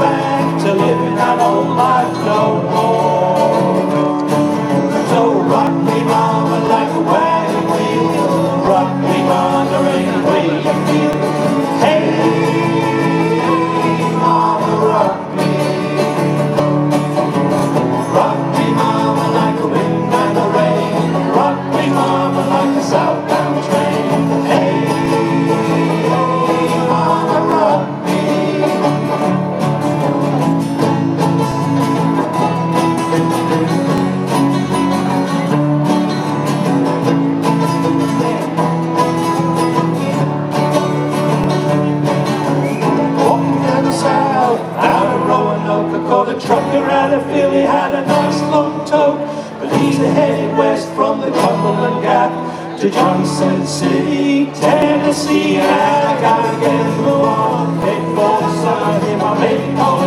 back to living that old life no more. So rock me mama like a wagon wheel, rock me mama any way you feel. Hey mama, rock me mama like the wind and the rain, rock me mama like a southbound train. Hey mama, rock me. Called a trucker out of Philly, had a nice long tote, but he's headed west from the Cumberland Gap to Johnson City, Tennessee. And I gotta get him on, head for the sun, hear my baby calling.